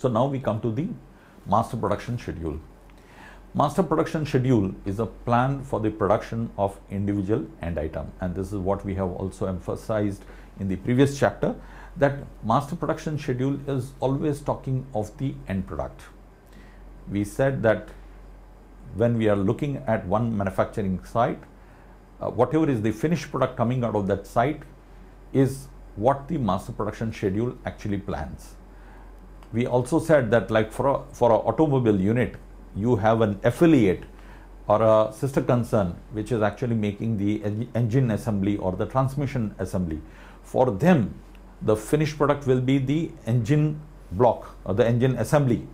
So now we come to the master production schedule. Master production schedule is a plan for the production of individual end item, and this is what we have also emphasized in the previous chapter, that master production schedule is always talking of the end product. We said that when we are looking at one manufacturing site, whatever is the finished product coming out of that site is what the master production schedule actually plans. We also said that, like for an automobile unit, you have an affiliate or a sister concern which is actually making the engine assembly or the transmission assembly. For them, the finished product will be the engine block or the engine assembly,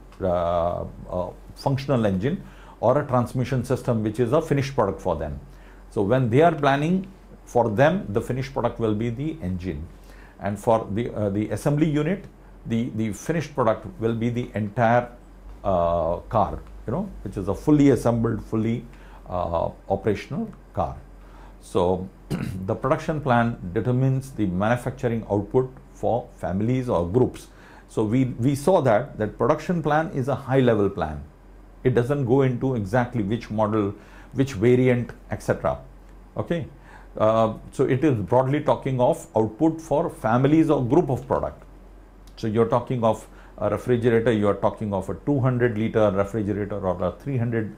functional engine, or a transmission system, which is a finished product for them. So when they are planning, for them the finished product will be the engine, and for the assembly unit, the finished product will be the entire car, which is a fully assembled, fully operational car. So the production plan determines the manufacturing output for families or groups. So we saw that production plan is a high level plan. It doesn't go into exactly which model, which variant, etc. Okay. So it is broadly talking of output for families or group of product. So you're talking of a refrigerator, you are talking of a 200 liter refrigerator or a 300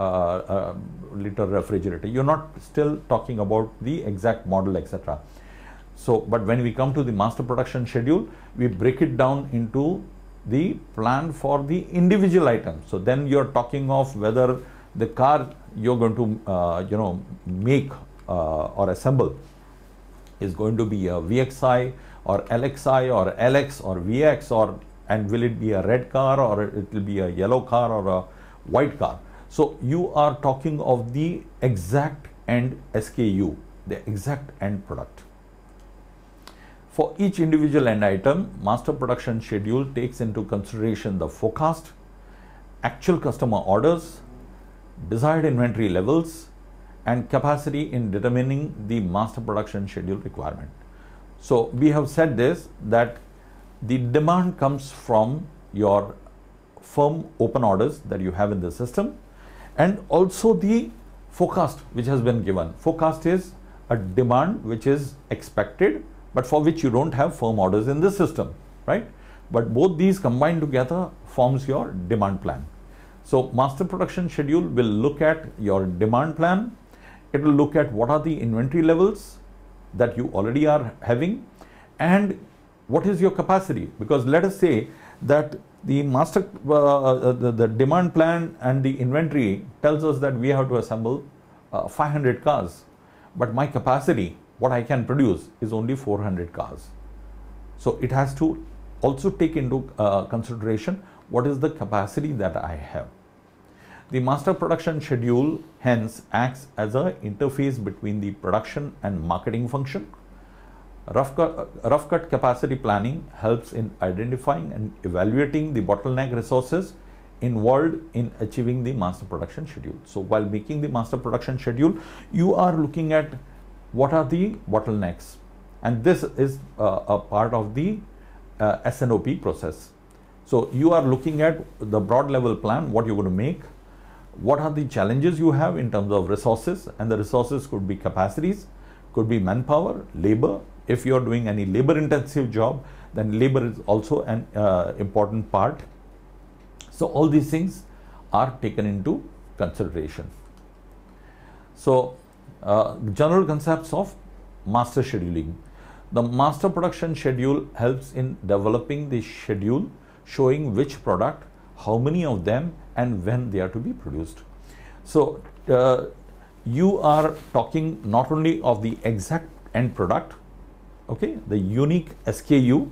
liter refrigerator. You're not still talking about the exact model, etc. So, but when we come to the master production schedule, we break it down into the plan for the individual items. So then you're talking of whether the car you're going to make or assemble is going to be a VXI or LXI or LX or VX, and will it be a red car or it will be a yellow car or a white car. So you are talking of the exact end SKU, the exact end product. For each individual end item, master production schedule takes into consideration the forecast, actual customer orders, desired inventory levels, and capacity in determining the master production schedule requirement. So we have said this, that the demand comes from your firm open orders that you have in the system, and also the forecast which has been given. Forecast is a demand which is expected, but for which you don't have firm orders in the system, right? But both these combined together forms your demand plan. So master production schedule will look at your demand plan. It will look at what are the inventory levels that you already are having, and what is your capacity. Because let us say that the the demand plan and the inventory tells us that we have to assemble 500 cars, but my capacity, what I can produce, is only 400 cars. So it has to also take into consideration what is the capacity that I have. The master production schedule hence acts as an interface between the production and marketing function. Rough cut capacity planning helps in identifying and evaluating the bottleneck resources involved in achieving the master production schedule. So while making the master production schedule, you are looking at what are the bottlenecks, and this is a part of the S&OP process. So you are looking at the broad level plan, what you're going to make, what are the challenges you have in terms of resources, and the resources could be capacities, could be manpower, labor. If you are doing any labor intensive job, then labor is also an important part. So all these things are taken into consideration. So general concepts of master scheduling. The master production schedule helps in developing the schedule showing which product, how many of them, and when they are to be produced. So you are talking not only of the exact end product, okay, the unique SKU,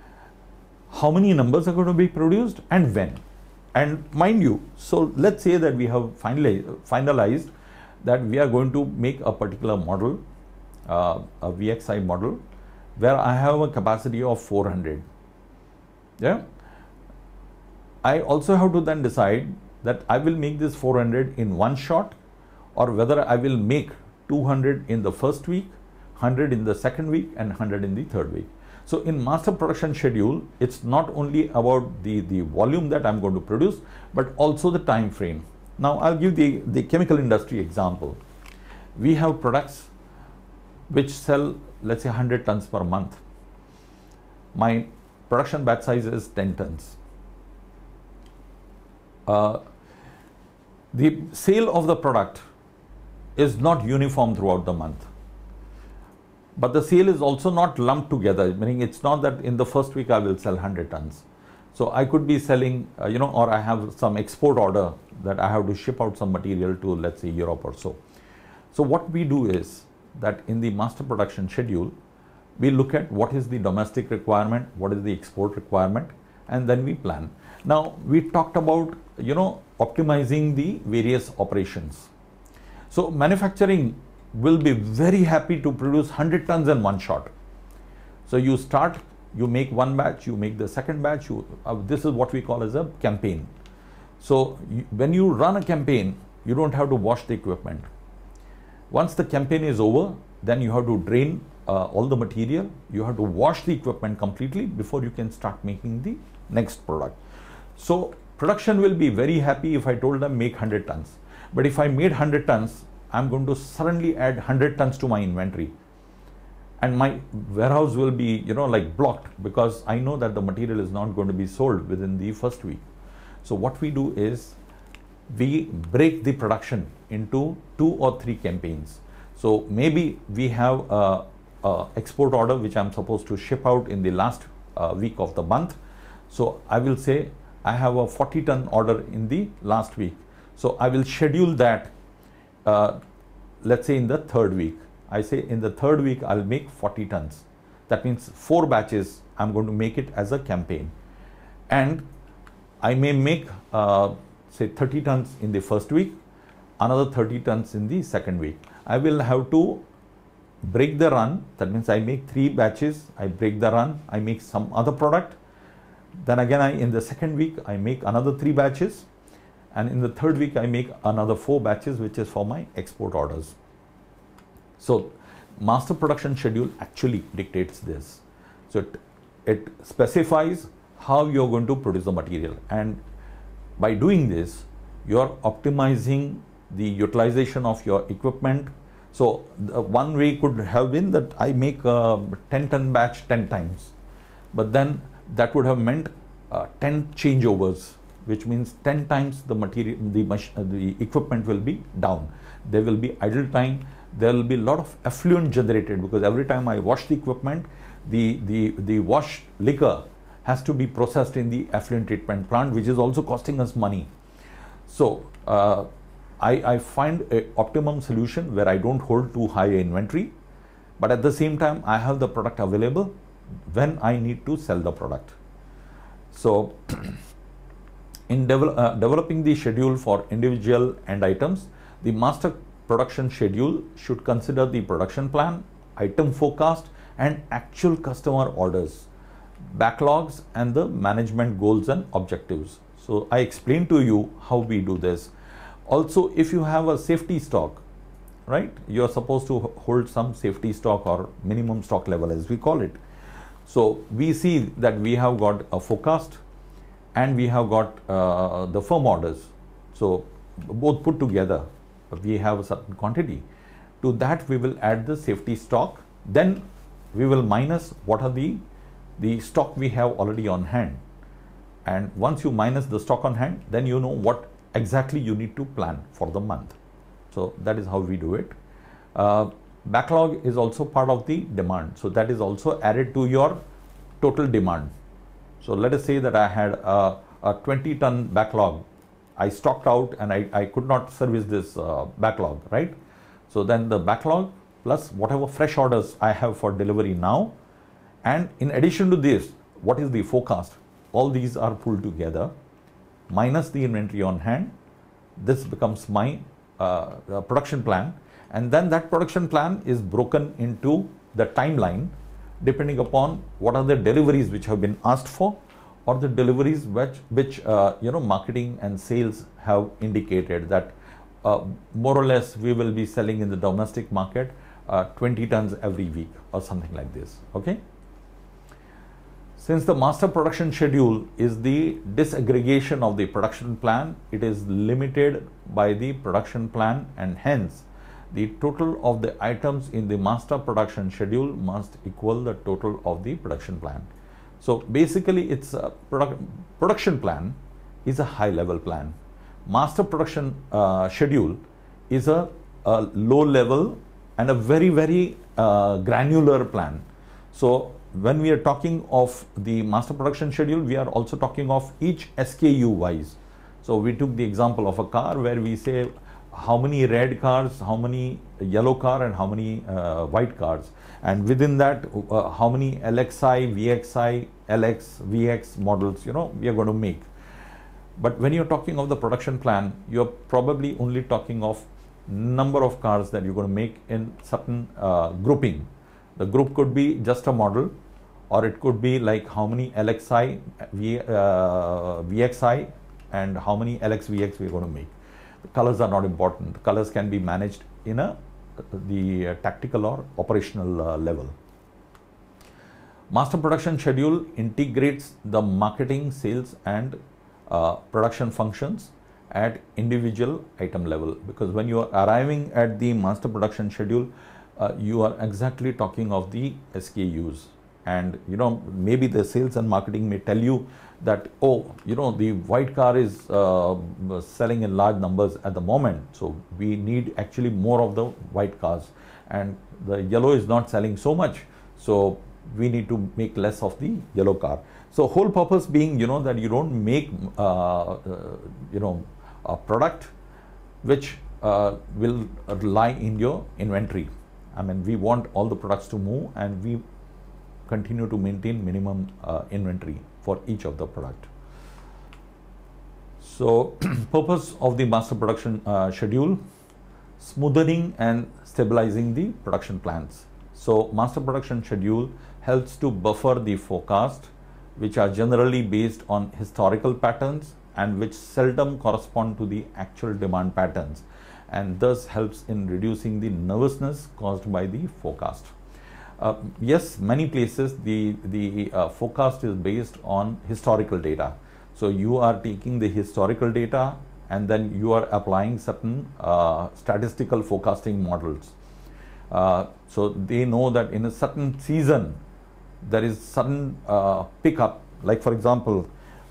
how many numbers are going to be produced and when. And mind you, so let's say that we have finalized that we are going to make a particular model, a VXI model, where I have a capacity of 400. Yeah. I also have to then decide that I will make this 400 in one shot, or whether I will make 200 in the first week, 100 in the second week, and 100 in the third week. So in master production schedule, it's not only about the volume that I'm going to produce, but also the time frame. Now I'll give the chemical industry example. We have products which sell, let's say, 100 tons per month. My production batch size is 10 tons. The sale of the product is not uniform throughout the month, but the sale is also not lumped together, meaning it's not that in the first week I will sell 100 tons. So I could be selling, or I have some export order that I have to ship out some material to, let's say, Europe or so. So what we do is that in the master production schedule, we look at what is the domestic requirement, what is the export requirement, and then we plan. Now we talked about, optimizing the various operations. So manufacturing will be very happy to produce 100 tons in one shot. So you start, you make one batch, you make the second batch, this is what we call as a campaign. So when you run a campaign, you don't have to wash the equipment. Once the campaign is over, then you have to drain all the material, you have to wash the equipment completely before you can start making the next product. So production will be very happy if I told them make 100 tons. But if I made 100 tons, I'm going to suddenly add 100 tons to my inventory. And my warehouse will be, blocked, because I know that the material is not going to be sold within the first week. So what we do is we break the production into 2 or 3 campaigns. So maybe we have a export order which I'm supposed to ship out in the last week of the month. So I will say I have a 40-ton order in the last week. So I will schedule that, let's say in the third week. I say in the third week I'll make 40 tons. That means 4 batches I'm going to make it as a campaign. And I may make say 30 tons in the first week, another 30 tons in the second week. I will have to break the run. That means I make 3 batches, I break the run, I make some other product. Then again, in the second week, I make another 3 batches. And in the third week, I make another 4 batches, which is for my export orders. So master production schedule actually dictates this. So it specifies how you're going to produce the material. And by doing this, you're optimizing the utilization of your equipment. So one way could have been that I make a 10-ton batch 10 times, but then that would have meant 10 changeovers, which means 10 times the material, the equipment will be down. There will be idle time. There will be a lot of effluent generated, because every time I wash the equipment, the wash liquor has to be processed in the effluent treatment plant, which is also costing us money. So I find an optimum solution where I don't hold too high inventory, but at the same time I have the product available when I need to sell the product. So in developing the schedule for individual end items, the master production schedule should consider the production plan, item forecast, and actual customer orders, backlogs, and the management goals and objectives. So I explained to you how we do this. Also, if you have a safety stock, right, you are supposed to hold some safety stock or minimum stock level, as we call it. So we see that we have got a forecast and we have got the firm orders. So both put together, we have a certain quantity. To that we will add the safety stock. Then we will minus what are the stock we have already on hand. And once you minus the stock on hand, then you know what exactly you need to plan for the month. So that is how we do it. Backlog is also part of the demand. So that is also added to your total demand. So let us say that I had a 20-ton backlog. I stocked out and I could not service this backlog, right? So then the backlog plus whatever fresh orders I have for delivery now. And in addition to this, what is the forecast? All these are pulled together, minus the inventory on hand. This becomes my production plan. And then that production plan is broken into the timeline depending upon what are the deliveries which have been asked for, or the deliveries which marketing and sales have indicated that more or less we will be selling in the domestic market 20 tons every week or something like this. Okay. Since the master production schedule is the disaggregation of the production plan, it is limited by the production plan, and hence the total of the items in the master production schedule must equal the total of the production plan. So basically it's a production plan is a high level plan. Master production schedule is a low level and a very granular plan. So when we are talking of the master production schedule, we are also talking of each SKU wise. So we took the example of a car where we say how many red cars, how many yellow car, and how many white cars, and within that how many LXI, VXI, LX, VX models, you know, we are going to make. But when you're talking of the production plan, you're probably only talking of number of cars that you're going to make in certain grouping. The group could be just a model, or it could be like how many LXI, VXI, and how many LX, VX we're going to make. The colors are not important. The colors can be managed in the tactical or operational level. Master production schedule integrates the marketing, sales, and production functions at individual item level, because when you are arriving at the master production schedule, you are exactly talking of the SKUs, and you know, maybe the sales and marketing may tell you that, oh, you know, the white car is selling in large numbers at the moment, so we need actually more of the white cars, and the yellow is not selling so much, so we need to make less of the yellow car. So whole purpose being, you know, that you don't make you know, a product which will lie in your inventory. I mean, we want all the products to move, and we continue to maintain minimum inventory for each of the product. So purpose of the master production schedule: smoothing and stabilizing the production plans. So master production schedule helps to buffer the forecast, which are generally based on historical patterns and which seldom correspond to the actual demand patterns, and thus helps in reducing the nervousness caused by the forecast. Yes, many places the forecast is based on historical data. So you are taking the historical data and then you are applying certain statistical forecasting models. So they know that in a certain season there is certain pickup. Like for example,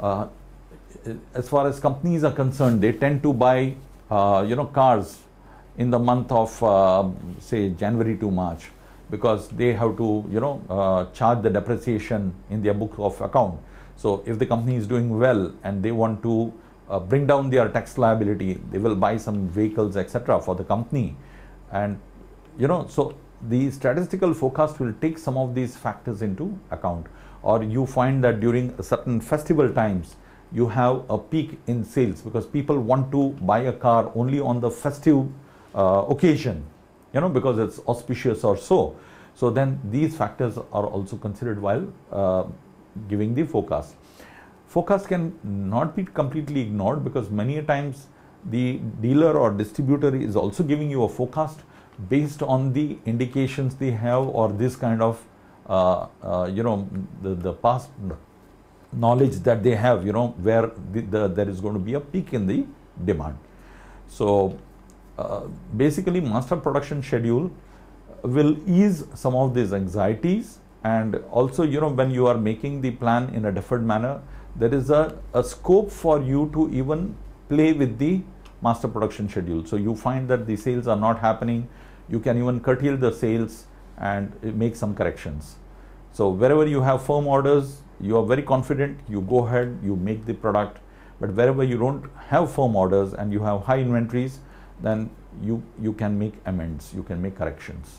as far as companies are concerned, they tend to buy you know, cars in the month of say January to March, because they have to, you know, charge the depreciation in their book of account. So if the company is doing well and they want to bring down their tax liability, they will buy some vehicles, etc., for the company. And you know, so the statistical forecast will take some of these factors into account. Or you find that during certain festival times you have a peak in sales because people want to buy a car only on the festive occasion, you know, because it's auspicious or so. So then these factors are also considered while giving the forecast. Forecast can not be completely ignored, because many a times the dealer or distributor is also giving you a forecast based on the indications they have, or this kind of you know, the past knowledge that they have, you know, where there is going to be a peak in the demand. So basically master production schedule will ease some of these anxieties, and also, you know, when you are making the plan in a deferred manner, there is a scope for you to even play with the master production schedule. So you find that the sales are not happening, you can even curtail the sales and make some corrections. So wherever you have firm orders, you are very confident, you go ahead, you make the product. But wherever you don't have firm orders and you have high inventories, then you can make amends, you can make corrections.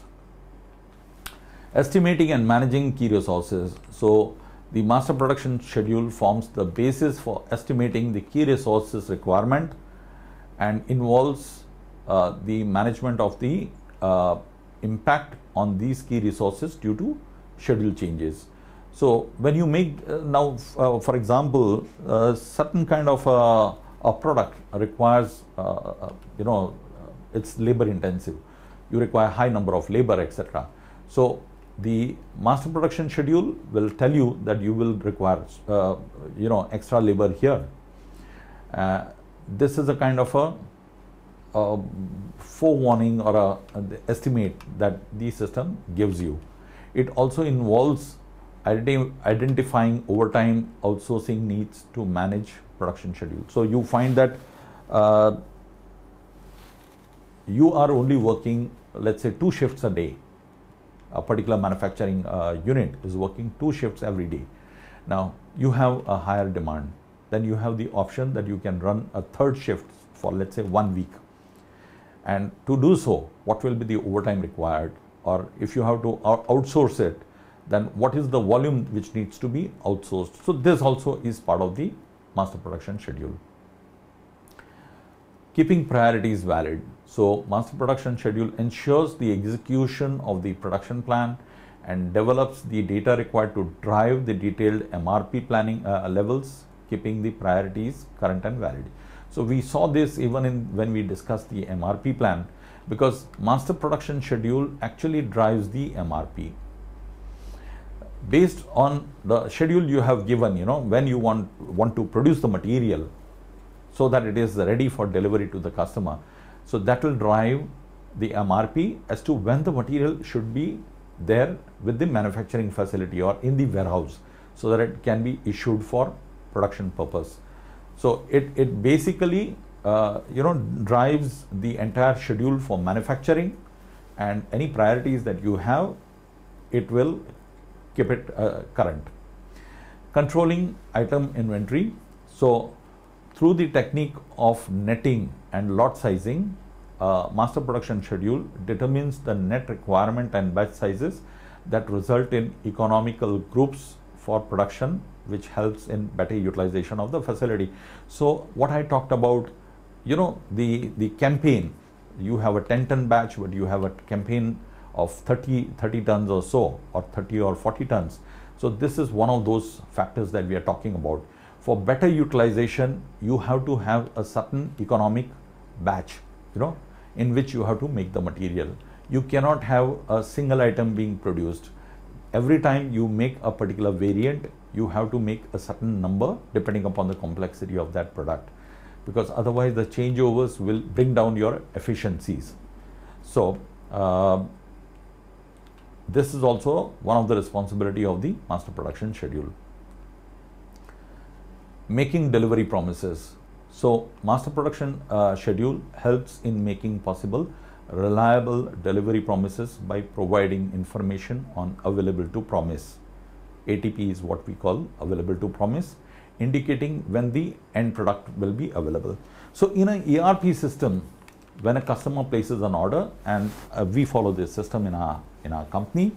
Estimating and managing key resources. So the master production schedule forms the basis for estimating the key resources requirement and involves the management of the impact on these key resources due to schedule changes. So when you make now, for example, certain kind of a product requires, you know, it's labor intensive. You require high number of labor, etc. So the master production schedule will tell you that you will require extra labor here. This is a kind of a forewarning or an estimate that the system gives you. It also involves identifying overtime outsourcing needs to manage production schedule. So you find that you are only working, let's say, 2 shifts a day. A particular manufacturing unit is working 2 shifts every day. Now you have a higher demand. Then you have the option that you can run a 3rd shift for, let's say, 1 week. And to do so, what will be the overtime required? Or if you have to outsource it, then what is the volume which needs to be outsourced? So this also is part of the master production schedule. Keeping priorities valid. So master production schedule ensures the execution of the production plan and develops the data required to drive the detailed MRP planning levels, keeping the priorities current and valid. So we saw this even when we discussed the MRP plan, because master production schedule actually drives the MRP. Based on the schedule you have given, when you want to produce the material so that it is ready for delivery to the customer. So that will drive the MRP as to when the material should be there with the manufacturing facility or in the warehouse, so that it can be issued for production purpose. So it basically drives the entire schedule for manufacturing, and any priorities that you have, it will keep it current. Controlling item inventory. So through the technique of netting and lot sizing, master production schedule determines the net requirement and batch sizes that result in economical groups for production, which helps in better utilization of the facility. So what I talked about, the campaign, you have a 10-ton batch, but you have a campaign of 30 tons or so, or 30 or 40 tons. So this is one of those factors that we are talking about. For better utilization, you have to have a certain economic batch, in which you have to make the material. You cannot have a single item being produced. Every time you make a particular variant, you have to make a certain number depending upon the complexity of that product, because otherwise the changeovers will bring down your efficiencies. So this is also one of the responsibility of the master production schedule. Making delivery promises. So master production schedule helps in making possible reliable delivery promises by providing information on available to promise. ATP is what we call available to promise, indicating when the end product will be available. So in an ERP system, when a customer places an order, and we follow this system in our company,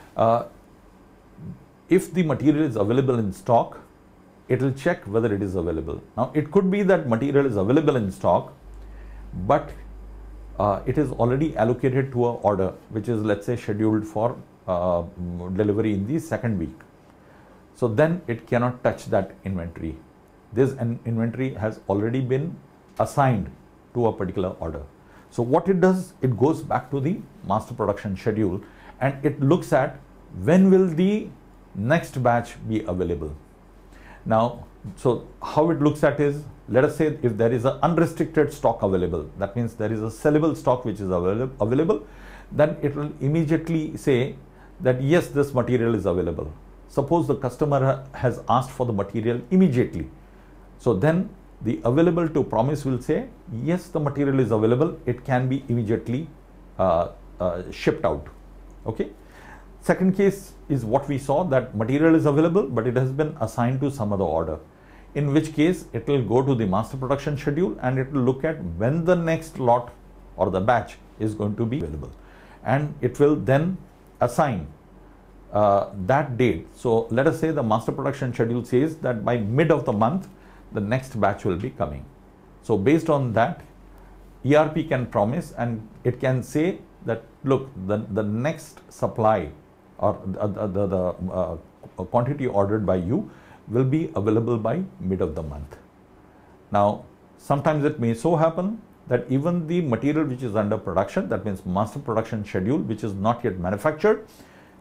if the material is available in stock, it will check whether it is available. Now it could be that material is available in stock, but it is already allocated to an order which is, let's say, scheduled for delivery in the 2nd week. So then it cannot touch that inventory. This inventory has already been assigned to a particular order. So what it does, it goes back to the master production schedule and it looks at when will the next batch be available. Now, so how it looks at is, let us say if there is an unrestricted stock available, that means there is a sellable stock which is available, then it will immediately say that yes, this material is available. Suppose the customer has asked for the material immediately. So then the available to promise will say, yes, the material is available. It can be immediately shipped out. Okay. Second case is what we saw, that material is available, but it has been assigned to some other order. In which case it will go to the master production schedule and it will look at when the next lot or the batch is going to be available. And it will then assign that date. So let us say the master production schedule says that by mid of the month, the next batch will be coming. So based on that, ERP can promise and it can say that, look, the next supply or the quantity ordered by you will be available by mid of the month. Now, sometimes it may so happen that even the material which is under production, that means master production schedule, which is not yet manufactured,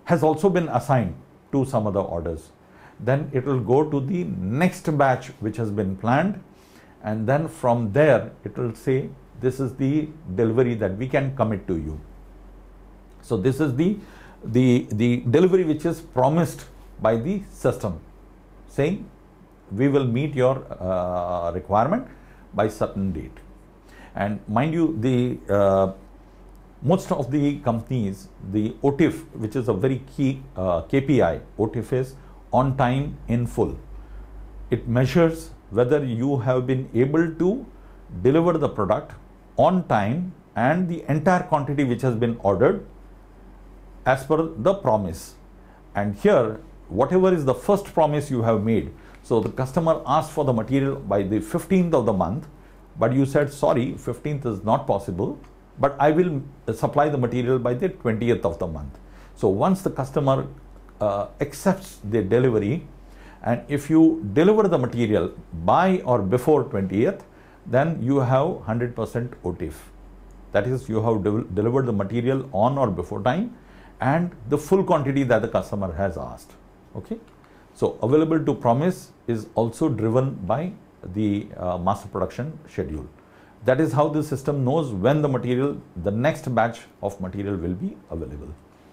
has also been assigned to some other orders. Then it will go to the next batch which has been planned, and then from there it will say this is the delivery that we can commit to you. So this is the delivery which is promised by the system, saying we will meet your requirement by certain date. And mind you, the most of the companies, the OTIF, which is a very key KPI, OTIF is on time in full. It measures whether you have been able to deliver the product on time and the entire quantity which has been ordered as per the promise. And here, whatever is the first promise you have made, so the customer asked for the material by the 15th of the month, but you said, sorry, 15th is not possible, but I will supply the material by the 20th of the month. So once the customer accepts the delivery, and if you deliver the material by or before 20th, then you have 100% OTIF. That is, you have delivered the material on or before time and the full quantity that the customer has asked. Okay. So available to promise is also driven by the master production schedule. That is how the system knows when the material, the next batch of material will be available.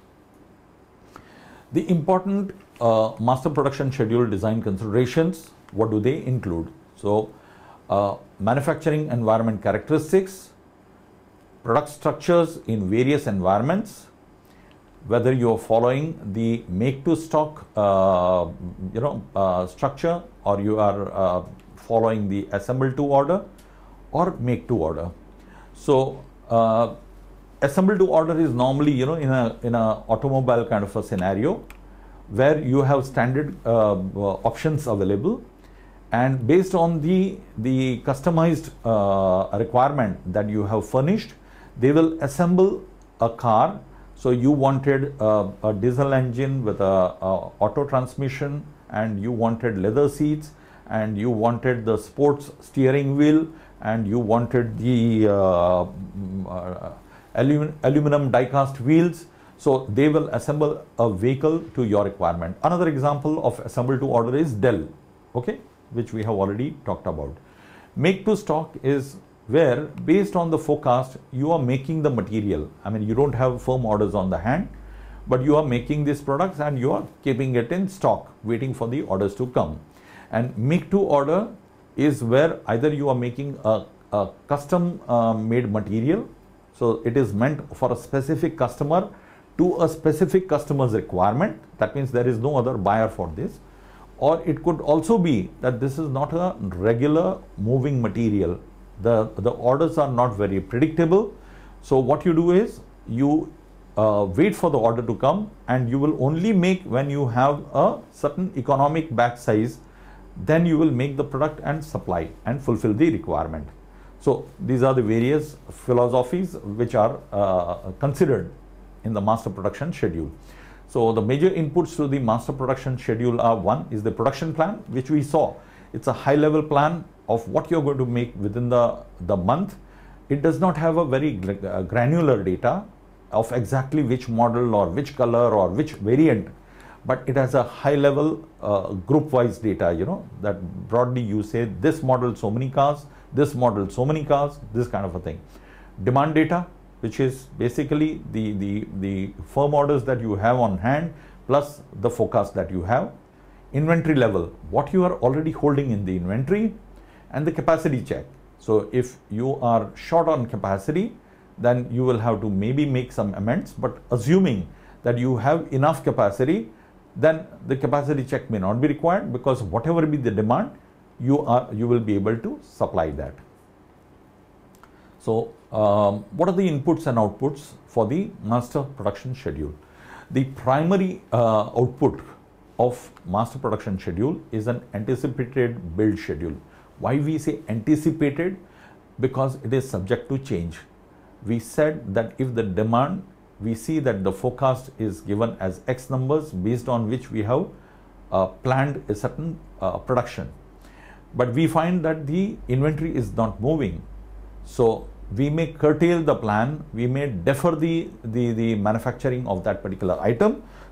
The important master production schedule design considerations, what do they include? So manufacturing environment characteristics, product structures in various environments, whether you are following the make to stock structure, or you are following the assemble to order or make to order. So assemble to order is normally in a automobile kind of a scenario where you have standard options available, and based on the customized requirement that you have furnished, they will assemble a car. So you wanted a diesel engine with a auto transmission, and you wanted leather seats, and you wanted the sports steering wheel, and you wanted the aluminum die-cast wheels. So they will assemble a vehicle to your requirement. Another example of assemble to order is Dell, okay, which we have already talked about. Make to stock is where, based on the forecast, you are making the material. I mean, you don't have firm orders on the hand, but you are making these products and you are keeping it in stock, waiting for the orders to come. And make to order is where either you are making a custom made material, so it is meant for a specific customer to a specific customer's requirement. That means there is no other buyer for this. Or it could also be that this is not a regular moving material. The orders are not very predictable. So what you do is you wait for the order to come, and you will only make when you have a certain economic batch size. Then you will make the product and supply and fulfill the requirement. So these are the various philosophies which are considered in the master production schedule. So the major inputs to the master production schedule are: one is the production plan, which we saw. It's a high level plan of what you're going to make within the month. It does not have a very granular data of exactly which model or which color or which variant, but it has a high level group wise data, that broadly you say this model so many cars, this model so many cars, this kind of a thing. Demand data, which is basically the firm orders that you have on hand plus the forecast that you have. Inventory level, what you are already holding in the inventory, and the capacity check. So if you are short on capacity, then you will have to maybe make some amends, but assuming that you have enough capacity, then the capacity check may not be required, because whatever be the demand, you will be able to supply that. So what are the inputs and outputs for the master production schedule? The primary output of master production schedule is an anticipated build schedule. Why we say anticipated? Because it is subject to change. We said that if the demand, we see that the forecast is given as X numbers, based on which we have planned a certain production, but we find that the inventory is not moving. So we may curtail the plan, we may defer the manufacturing of that particular item,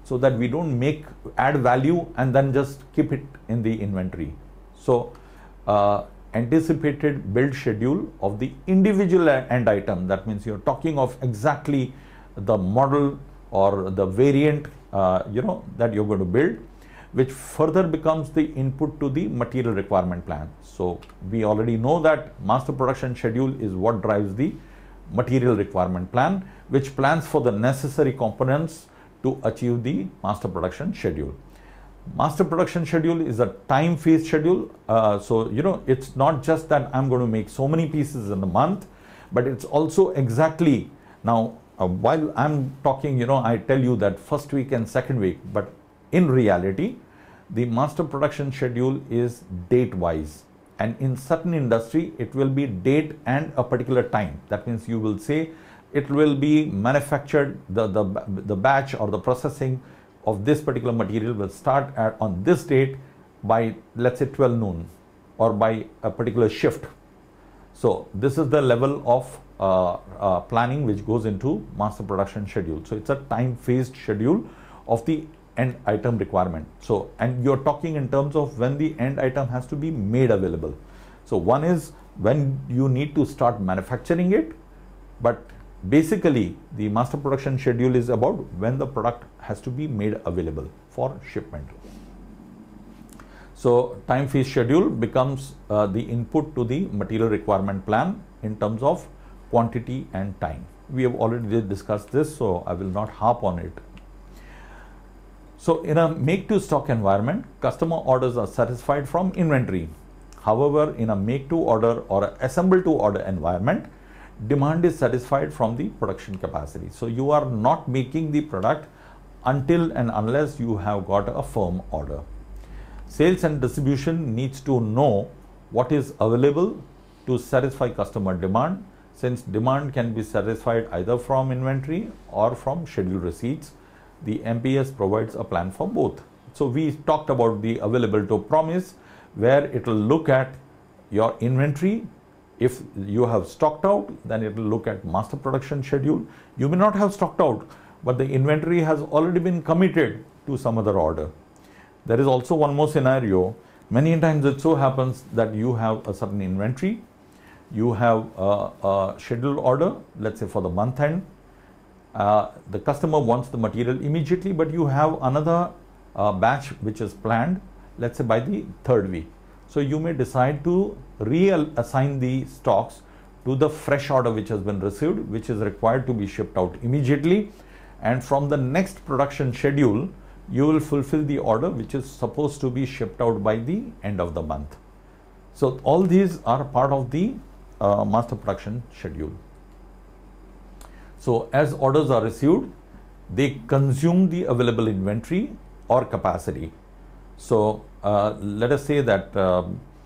so that we don't add value and then just keep it in the inventory. So anticipated build schedule of the individual end item, that means you're talking of exactly the model or the variant that you're going to build, which further becomes the input to the material requirement plan. So we already know that master production schedule is what drives the material requirement plan, which plans for the necessary components to achieve the master production schedule. Master production schedule is a time phase schedule. It's not just that I'm going to make so many pieces in a month, but it's also exactly now while I'm talking, I tell you that first week and second week, but in reality, the master production schedule is date wise, and in certain industry, it will be date and a particular time. That means you will say it will be manufactured, the batch or the processing of this particular material will start on this date by, let's say, 12 noon or by a particular shift. So this is the level of planning which goes into master production schedule. So it's a time phased schedule of the end item requirement. So, and you're talking in terms of when the end item has to be made available. So one is when you need to start manufacturing it, but basically the master production schedule is about when the product has to be made available for shipment. So time phase schedule becomes the input to the material requirement plan in terms of quantity and time. We have already discussed this, so I will not harp on it. So in a make to stock environment, customer orders are satisfied from inventory. However, in a make to order or a assemble to order environment, demand is satisfied from the production capacity. So you are not making the product until and unless you have got a firm order. Sales and distribution needs to know what is available to satisfy customer demand, since demand can be satisfied either from inventory or from scheduled receipts. The MPS provides a plan for both. So we talked about the available to promise, where it will look at your inventory. If you have stocked out, then it will look at master production schedule. You may not have stocked out, but the inventory has already been committed to some other order. There is also one more scenario. Many times it so happens that you have a certain inventory, you have a scheduled order, let's say for the month end. The customer wants the material immediately, but you have another batch which is planned, let's say by the third week. So you may decide to reassign the stocks to the fresh order which has been received, which is required to be shipped out immediately. And from the next production schedule, you will fulfill the order which is supposed to be shipped out by the end of the month. So all these are part of the master production schedule. So as orders are received, they consume the available inventory or capacity. So let us say that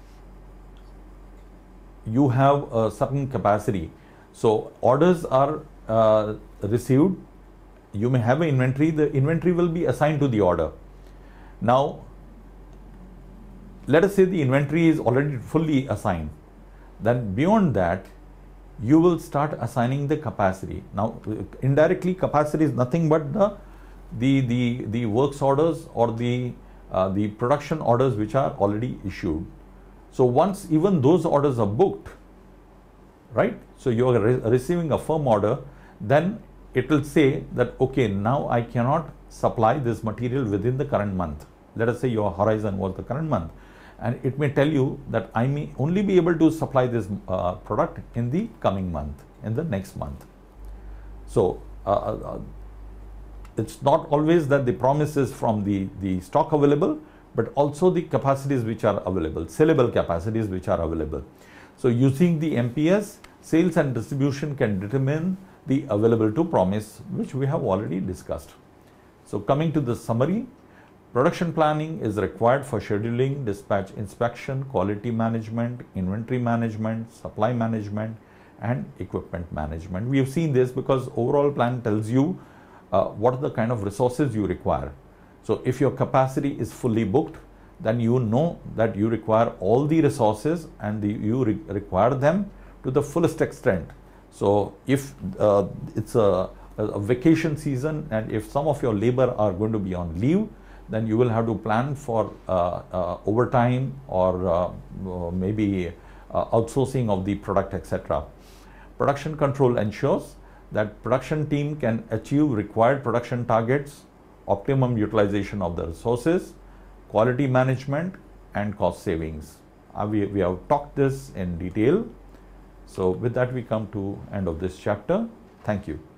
you have a certain capacity. So orders are received. You may have an inventory. The inventory will be assigned to the order. Now, let us say the inventory is already fully assigned. Then beyond that, you will start assigning the capacity. Now, indirectly, capacity is nothing but the works orders or the production orders which are already issued. So once even those orders are booked, right? So you are receiving a firm order, then it will say that, okay, now I cannot supply this material within the current month. Let us say your horizon was the current month, and it may tell you that I may only be able to supply this product in the coming month, in the next month. So it's not always that the promise is from the stock available, but also the capacities which are available, sellable capacities which are available. So using the MPS, sales and distribution can determine the available to promise, which we have already discussed. So coming to the summary, production planning is required for scheduling, dispatch inspection, quality management, inventory management, supply management, and equipment management. We have seen this because overall plan tells you what are the kind of resources you require. So if your capacity is fully booked, then you know that you require all the resources and you require them to the fullest extent. So if it's a a vacation season, and if some of your labor are going to be on leave, then you will have to plan for overtime or maybe outsourcing of the product, etc. Production control ensures that production team can achieve required production targets, optimum utilization of the resources, quality management, and cost savings. We have talked this in detail. So with that, we come to end of this chapter. Thank you.